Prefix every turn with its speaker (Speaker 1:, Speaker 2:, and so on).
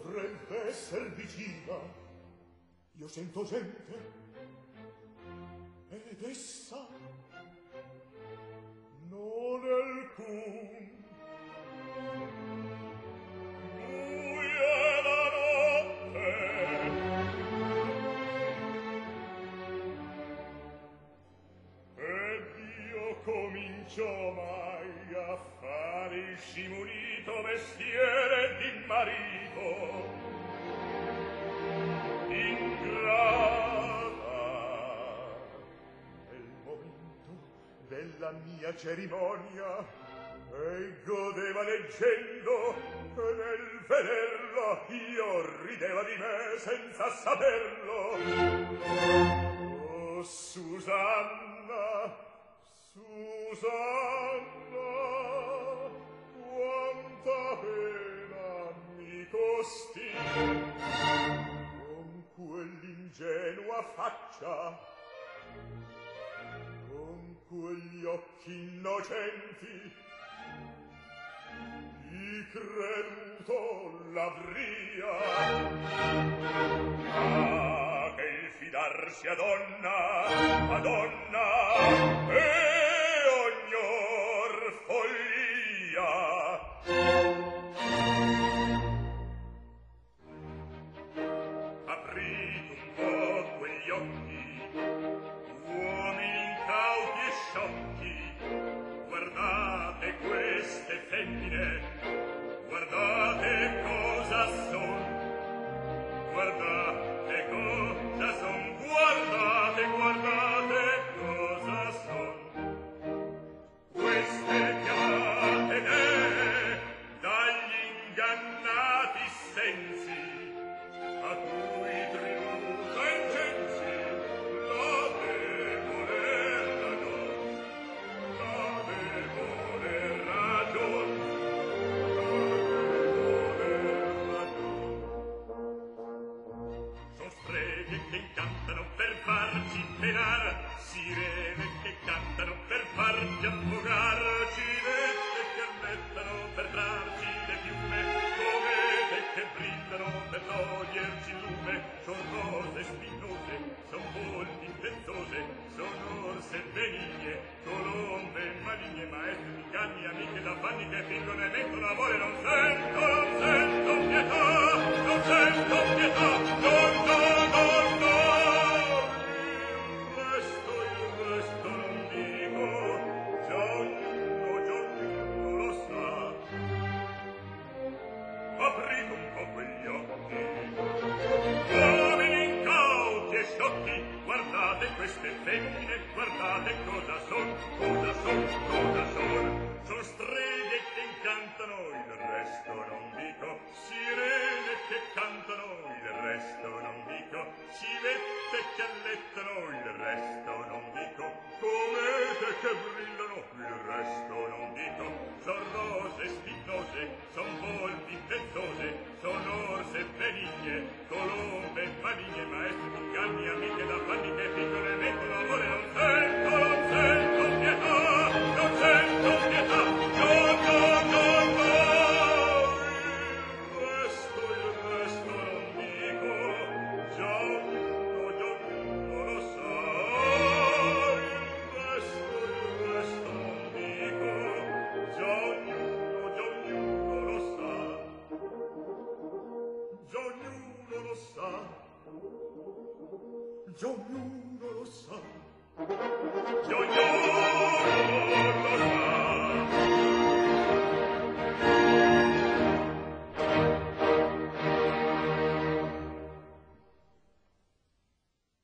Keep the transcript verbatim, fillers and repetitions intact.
Speaker 1: potrebbe esser vicina. Io sento gente ed essa non è alcun. Buia la notte ed io comincio mai a fare il scimunito mestiere di marito. Ingrata è il momento della mia cerimonia e godeva leggendo e nel vederla io rideva di me senza saperlo. Oh Susanna, Susanna, quanta pena mi costi con quell'ingenua faccia, con quegli occhi innocenti. Chi creduto l'avria? Ah, che il fidarsi a donna, a donna è ognor follia. Aprite un po' quegli occhi, uomini incauti e sciocchi, guardate queste femmine, guardate cosa son, guardate cosa son, guardate, guardate cosa son. Queste chiamate dee dagli ingannati sensi, a cui tributo incensi la debole ragion, la debole ragion, la debole ragion. Son streghe che incantano per farci penar, sirene che cantano per farci affogar, civette che ammettano per trarci le piume, comete che brillano per toglierci il lume. Son rose spinose, son volpi impezzose, son orse benigne, colombe maligne, maestre di canni, amiche d'affanni che fingono e mettono amore. Non sento, non sento pietà, non sento pietà, non, no, no, no. Il resto, il resto non dico, già ognuno, già ognuno lo sa. Aprite un po' quegli occhi, uomini incauti e sciocchi, guardate queste femmine, guardate cosa son, cosa son, cosa son. Son streghe che incantano, il resto non dico, sirene che cantano, il resto non dico, civette che allettano, il resto non dico, comete che brillano, il resto non dico. Son rose spinose, son volpi pezzose, son orse benigne, colombe maligne, maestre di canni, amiche d'affanni che fingono e mettono amore. Non sento, non sento pietà, non sento pietà, no, no, no, no. Il resto, il resto non dico, già ognuno, già ognuno lo sa. Il resto, il resto non dico, già ognuno, già ognuno lo sa. Già ognuno lo sa, già ognuno lo sa, già ognuno lo sa.